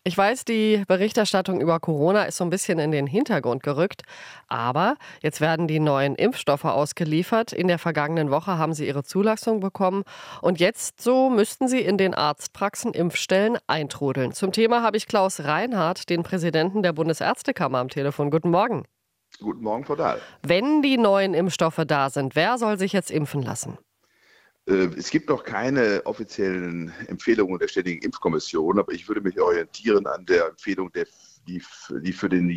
Ich weiß, die Berichterstattung über Corona ist so ein bisschen in den Hintergrund gerückt, aber jetzt werden die neuen Impfstoffe ausgeliefert. In der vergangenen Woche haben sie ihre Zulassung bekommen und jetzt so müssten sie in den Arztpraxen Impfstellen eintrudeln. Zum Thema habe ich Klaus Reinhardt, den Präsidenten der Bundesärztekammer, am Telefon. Guten Morgen. Guten Morgen, Frau Dahl. Wenn die neuen Impfstoffe da sind, wer soll sich jetzt impfen lassen? Es gibt noch keine offiziellen Empfehlungen der Ständigen Impfkommission, aber ich würde mich orientieren an der Empfehlung, die für den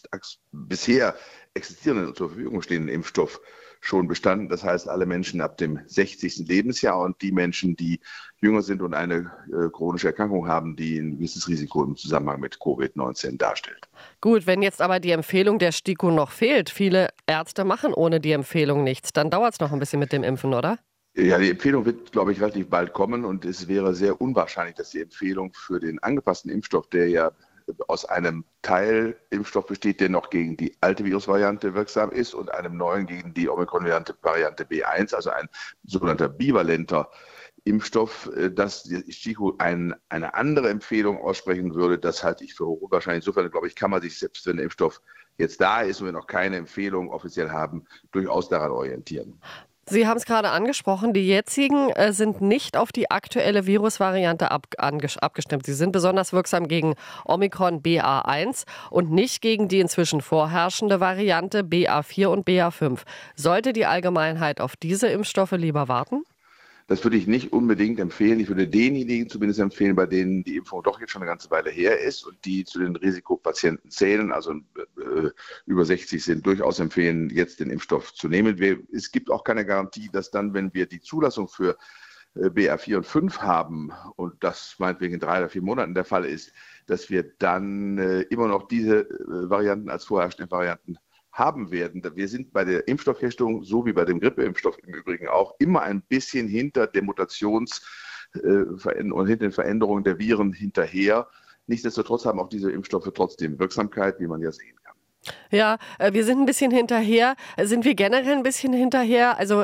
bisher existierenden und zur Verfügung stehenden Impfstoff schon bestanden. Das heißt, alle Menschen ab dem 60. Lebensjahr und die Menschen, die jünger sind und eine chronische Erkrankung haben, die ein gewisses Risiko im Zusammenhang mit Covid-19 darstellt. Gut, wenn jetzt aber die Empfehlung der STIKO noch fehlt, viele Ärzte machen ohne die Empfehlung nichts, dann dauert es noch ein bisschen mit dem Impfen, oder? Ja, die Empfehlung wird, glaube ich, relativ bald kommen und es wäre sehr unwahrscheinlich, dass die Empfehlung für den angepassten Impfstoff, der ja aus einem Teilimpfstoff besteht, der noch gegen die alte Virusvariante wirksam ist und einem neuen gegen die Omikron-Variante B1, also ein sogenannter bivalenter Impfstoff, dass die STIKO eine andere Empfehlung aussprechen würde, das halte ich für unwahrscheinlich. Insofern, glaube ich, kann man sich, selbst wenn der Impfstoff jetzt da ist und wir noch keine Empfehlung offiziell haben, durchaus daran orientieren. Sie haben es gerade angesprochen, die jetzigen sind nicht auf die aktuelle Virusvariante abgestimmt. Sie sind besonders wirksam gegen Omikron BA1 und nicht gegen die inzwischen vorherrschende Variante BA4 und BA5. Sollte die Allgemeinheit auf diese Impfstoffe lieber warten? Das würde ich nicht unbedingt empfehlen. Ich würde denjenigen zumindest empfehlen, bei denen die Impfung doch jetzt schon eine ganze Weile her ist und die zu den Risikopatienten zählen, also über 60 sind, durchaus empfehlen, jetzt den Impfstoff zu nehmen. Es gibt auch keine Garantie, dass dann, wenn wir die Zulassung für BA4 und 5 haben und das meinetwegen in 3 oder 4 Monaten der Fall ist, dass wir dann immer noch diese Varianten als vorherrschende Varianten haben werden. Wir sind bei der Impfstoffherstellung, so wie bei dem Grippeimpfstoff im Übrigen auch, immer ein bisschen hinter der und hinter den Veränderungen der Viren hinterher. Nichtsdestotrotz haben auch diese Impfstoffe trotzdem Wirksamkeit, wie man ja sehen kann. Ja, wir sind ein bisschen hinterher. Sind wir generell ein bisschen hinterher? Also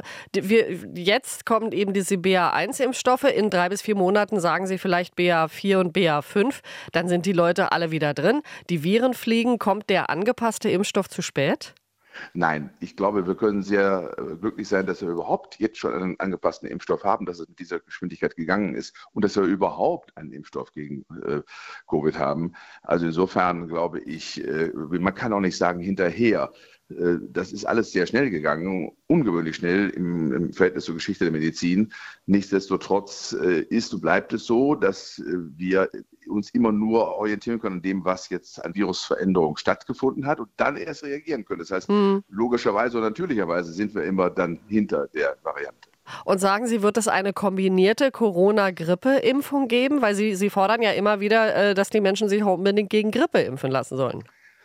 jetzt kommen eben diese BA1-Impfstoffe. In 3 bis 4 Monaten sagen Sie vielleicht BA4 und BA5. Dann sind die Leute alle wieder drin. Die Viren fliegen. Kommt der angepasste Impfstoff zu spät? Nein, ich glaube, wir können sehr glücklich sein, dass wir überhaupt jetzt schon einen angepassten Impfstoff haben, dass es mit dieser Geschwindigkeit gegangen ist und dass wir überhaupt einen Impfstoff gegen Covid haben. Also insofern glaube ich, man kann auch nicht sagen hinterher. Das ist alles sehr schnell gegangen, ungewöhnlich schnell im Verhältnis zur Geschichte der Medizin. Nichtsdestotrotz ist und bleibt es so, dass wir uns immer nur orientieren können an dem, was jetzt an Virusveränderung stattgefunden hat und dann erst reagieren können. Das heißt, logischerweise und natürlicherweise sind wir immer dann hinter der Variante. Und sagen Sie, wird es eine kombinierte Corona-Grippe-Impfung geben? Weil Sie fordern ja immer wieder, dass die Menschen sich unbedingt gegen Grippe impfen lassen sollen.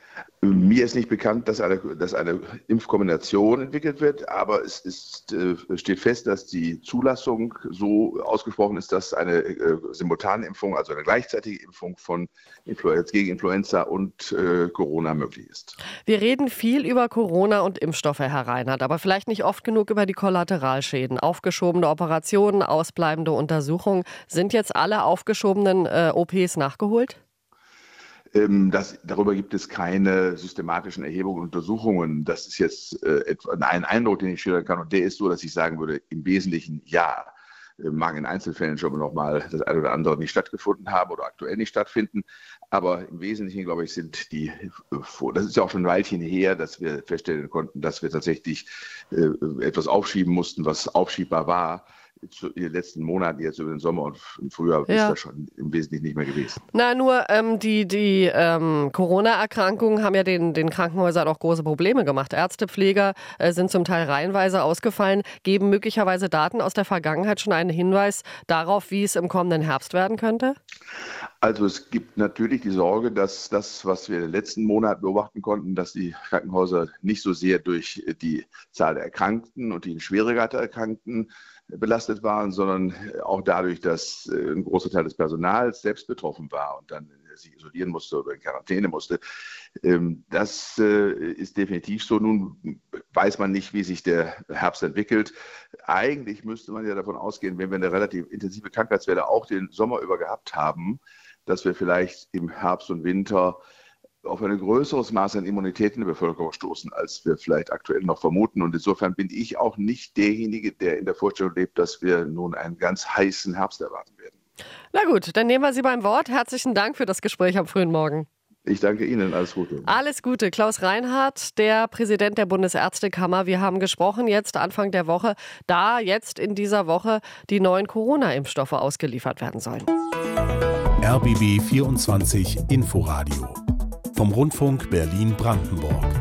Mir ist nicht bekannt, dass eine Impfkombination entwickelt wird, aber es steht fest, dass die Zulassung so ausgesprochen ist, dass eine Simultanimpfung, also eine gleichzeitige Impfung gegen Influenza und Corona möglich ist. Wir reden viel über Corona und Impfstoffe, Herr Reinhardt, aber vielleicht nicht oft genug über die Kollateralschäden. Aufgeschobene Operationen, ausbleibende Untersuchungen. Sind jetzt alle aufgeschobenen OPs nachgeholt? Darüber gibt es keine systematischen Erhebungen und Untersuchungen. Das ist jetzt ein Eindruck, den ich schildern kann. Und der ist so, dass ich sagen würde, im Wesentlichen ja. Mag in Einzelfällen schon noch mal das eine oder andere nicht stattgefunden haben oder aktuell nicht stattfinden. Aber im Wesentlichen, glaube ich, das ist ja auch schon ein Weilchen her, dass wir feststellen konnten, dass wir tatsächlich etwas aufschieben mussten, was aufschiebbar war. In den letzten Monaten, jetzt über den Sommer und im Frühjahr, ist das schon im Wesentlichen nicht mehr gewesen. Na, nur die Corona-Erkrankungen haben ja den Krankenhäusern auch große Probleme gemacht. Ärzte, Pfleger sind zum Teil reihenweise ausgefallen, geben möglicherweise Daten aus der Vergangenheit schon einen Hinweis darauf, wie es im kommenden Herbst werden könnte? Also es gibt natürlich die Sorge, dass das, was wir in den letzten Monaten beobachten konnten, dass die Krankenhäuser nicht so sehr durch die Zahl der Erkrankten und die Schwierigkeit der Erkrankten belastet waren, sondern auch dadurch, dass ein großer Teil des Personals selbst betroffen war und dann sich isolieren musste oder in Quarantäne musste. Das ist definitiv so. Nun weiß man nicht, wie sich der Herbst entwickelt. Eigentlich müsste man ja davon ausgehen, wenn wir eine relativ intensive Krankheitswelle auch den Sommer über gehabt haben, dass wir vielleicht im Herbst und Winter auf ein größeres Maß an Immunität in der Bevölkerung stoßen, als wir vielleicht aktuell noch vermuten. Und insofern bin ich auch nicht derjenige, der in der Vorstellung lebt, dass wir nun einen ganz heißen Herbst erwarten werden. Na gut, dann nehmen wir Sie beim Wort. Herzlichen Dank für das Gespräch am frühen Morgen. Ich danke Ihnen. Alles Gute. Alles Gute. Klaus Reinhardt, der Präsident der Bundesärztekammer. Wir haben gesprochen jetzt Anfang der Woche, da jetzt in dieser Woche die neuen Corona-Impfstoffe ausgeliefert werden sollen. RBB 24 Inforadio vom Rundfunk Berlin-Brandenburg.